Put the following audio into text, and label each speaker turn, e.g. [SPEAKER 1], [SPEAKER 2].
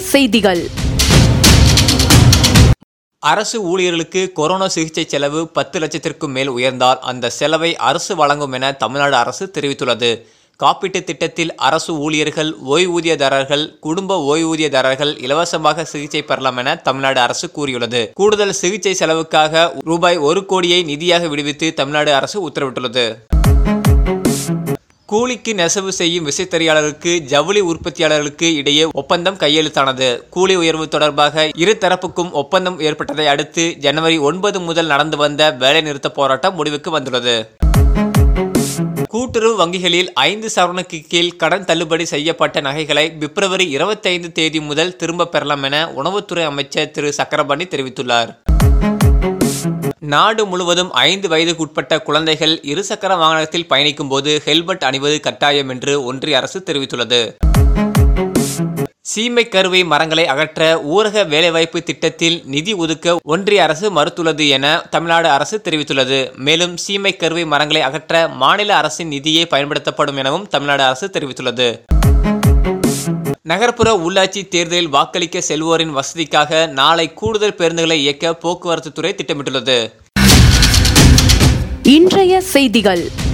[SPEAKER 1] செய்திகள்.
[SPEAKER 2] அரசு ஊழியர்களுக்கு கொரோனா சிகிச்சை செலவு 10 லட்சத்திற்கும் மேல் உயர்ந்தால் அந்த செலவை அரசு வழங்கும் என தமிழ்நாடு அரசு தெரிவித்துள்ளது. காப்பீட்டுத் திட்டத்தில் அரசு ஊழியர்கள், ஓய்வூதியதாரர்கள், குடும்ப ஓய்வூதியதாரர்கள் இலவசமாக சிகிச்சை பெறலாம் என தமிழ்நாடு அரசு கூறியுள்ளது. கூடுதல் சிகிச்சை செலவுக்காக ரூபாய் 1 கோடியை நிதியாக விடுவித்து தமிழ்நாடு அரசு உத்தரவிட்டுள்ளது. கூலிக்கு நெசவு செய்யும் விசைத்தறியாளர்களுக்கு ஜவுளி உற்பத்தியாளர்களுக்கு இடையே ஒப்பந்தம் கையெழுத்தானது. கூலி உயர்வு தொடர்பாக இரு தரப்புக்கும் ஒப்பந்தம் ஏற்பட்டதை அடுத்து ஜனவரி 9 முதல் நடந்து வந்த வேலைநிறுத்த போராட்டம் முடிவுக்கு வந்துள்ளது. கூட்டுறவு வங்கிகளில் 5 சவரனுக்கு கீழ் கடன் தள்ளுபடி செய்யப்பட்ட நகைகளை பிப்ரவரி 25 தேதி முதல் திரும்ப பெறலாம் என உணவுத்துறை அமைச்சர் திரு சக்கரபாணி தெரிவித்துள்ளார். நாடு முழுவதும் 5 வயதுக்குட்பட்ட குழந்தைகள் இருசக்கர வாகனத்தில் பயணிக்கும் போது ஹெல்மெட் அணிவது கட்டாயம் என்று ஒன்றிய அரசு தெரிவித்துள்ளது. சீமை கருவை மரங்களை அகற்ற ஊரக வேலைவாய்ப்பு திட்டத்தில் நிதி ஒதுக்க ஒன்றிய அரசு மறுத்துள்ளது என தமிழ்நாடு அரசு தெரிவித்துள்ளது. மேலும் சீமை கருவை மரங்களை அகற்ற மாநில அரசின் நிதியே பயன்படுத்தப்படும் எனவும் தமிழ்நாடு அரசு தெரிவித்துள்ளது. நகர்ப்புற உள்ளாட்சி தேர்தலில் வாக்களிக்க செல்வோரின் வசதிக்காக நாளை கூடுதல் பேருந்துகளை இயக்க போக்குவரத்து துறை திட்டமிட்டுள்ளது.
[SPEAKER 1] இன்றைய செய்திகள்.